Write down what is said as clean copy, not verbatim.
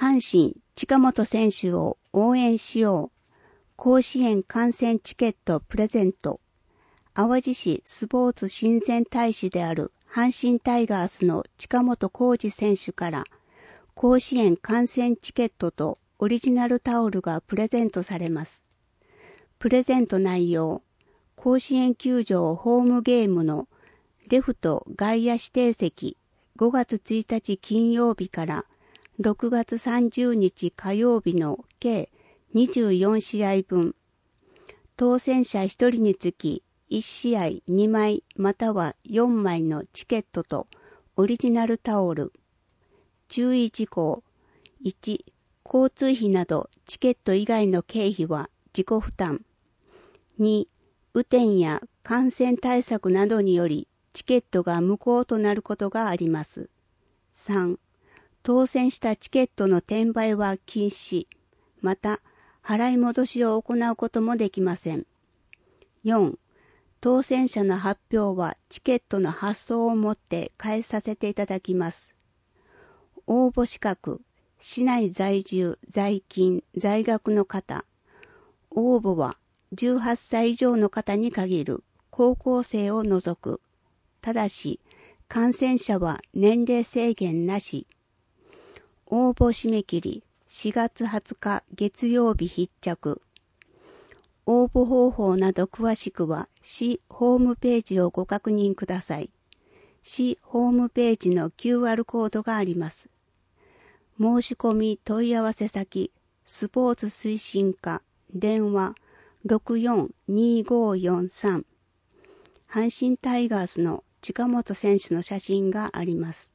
阪神近本選手を応援しよう。甲子園観戦チケットプレゼント。淡路市スポーツ親善大使である阪神タイガースの近本光司選手から甲子園観戦チケットとオリジナルタオルがプレゼントされます。プレゼント内容、甲子園球場ホームゲームのレフト外野指定席5月1日金曜日から6月30日火曜日の計24試合分。当選者1人につき1試合2枚または4枚のチケットとオリジナルタオル。注意事項。1、交通費などチケット以外の経費は自己負担。2、雨天や感染対策などによりチケットが無効となることがあります。3、当選したチケットの転売は禁止。また、払い戻しを行うこともできません。4、当選者の発表はチケットの発送をもって返させていただきます。応募資格、市内在住、在勤、在学の方。応募は18歳以上の方に限る、高校生を除く。ただし、感染者は年齢制限なし。応募締め切り4月20日月曜日必着。応募方法など詳しくは市ホームページをご確認ください。市ホームページの QR コードがあります。申し込み問い合わせ先、スポーツ推進課、電話642543。阪神タイガースの近本選手の写真があります。